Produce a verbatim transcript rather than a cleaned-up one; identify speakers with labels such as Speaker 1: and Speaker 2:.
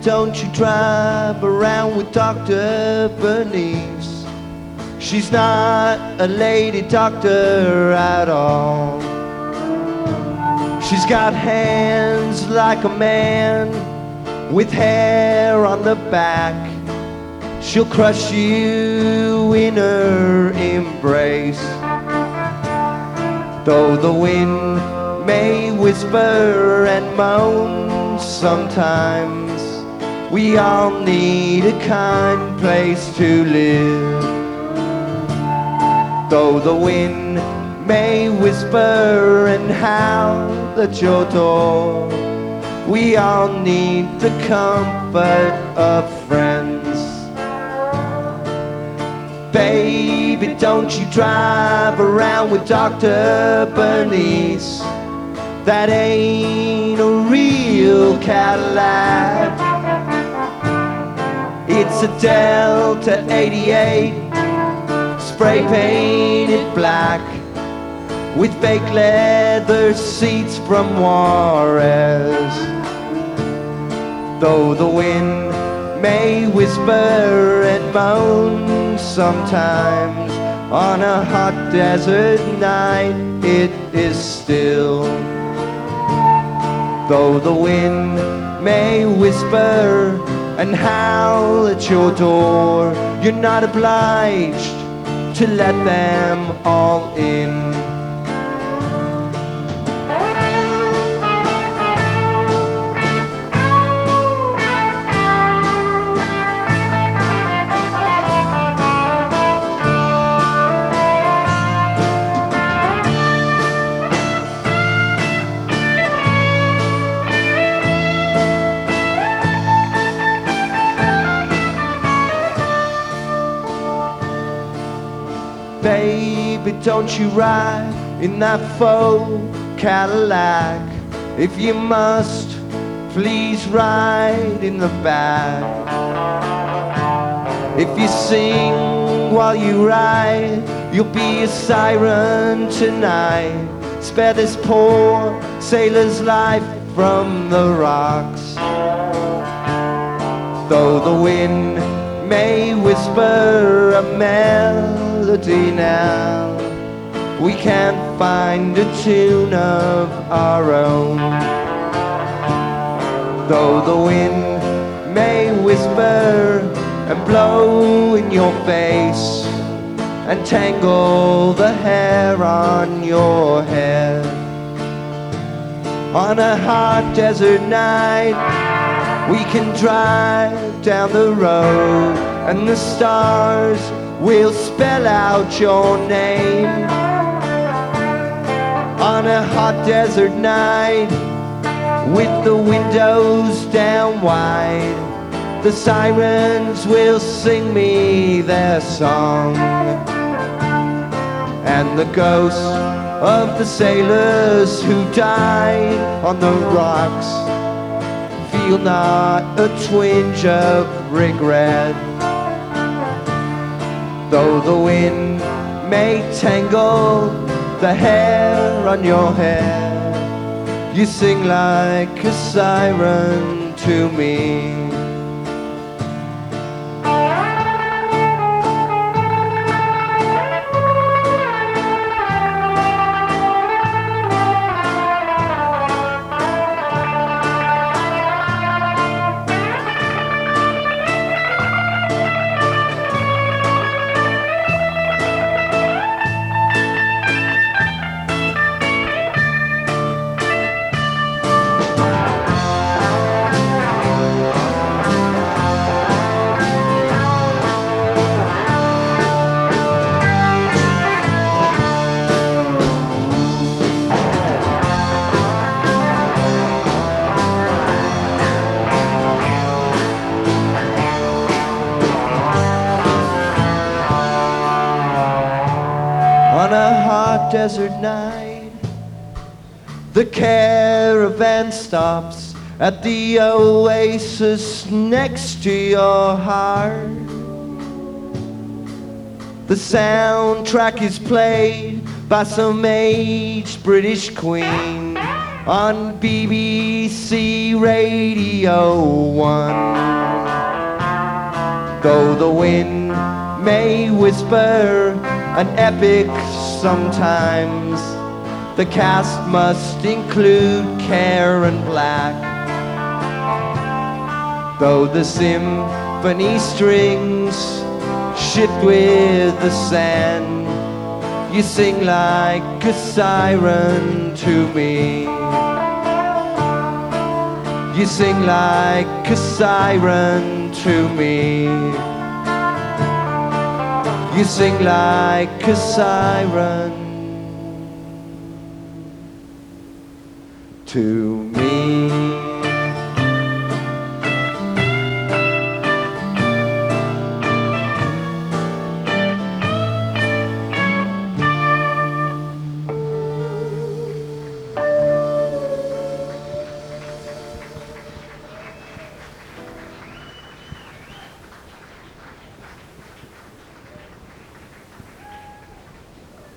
Speaker 1: don't you drive around with Doctor Bernice. She's not a lady doctor at all. She's got hands like a man with hair on the back. She'll crush you in her embrace. Though the wind may whisper and moan sometimes, we all need a kind place to live. Though the wind may whisper and howl at your door, we all need the comfort of friends. Baby, don't you drive around with Doctor Bernice. That ain't a real Cadillac. It's a Delta eighty-eight, spray painted black, with fake leather seats from Juarez. Though the wind may whisper and moan sometimes, on a hot desert night it is still. Though the wind may whisper and howl at your door, you're not obliged to let them all in. Baby, don't you ride in that faux Cadillac. If you must, please ride in the back. If you sing while you ride, you'll be a siren tonight. Spare this poor sailor's life from the rocks. Though the wind may whisper a melody now, we can't find a tune of our own. Though the wind may whisper and blow in your face and tangle the hair on your head, on a hot desert night we can drive down the road and the stars will spell out your name. On a hot desert night with the windows down wide, the sirens will sing me their song, and the ghosts of the sailors who died on the rocks feel not a twinge of regret. Though the wind may tangle the hair on your head, you sing like a siren to me. On a hot desert night, the caravan stops at the oasis next to your heart. The soundtrack is played by some aged British queen on B B C Radio one. Though the wind may whisper an epic sometimes, the cast must include Care and Black. Though the symphony strings shift with the sand, you sing like a siren to me. You sing like a siren to me. You sing like a siren to me.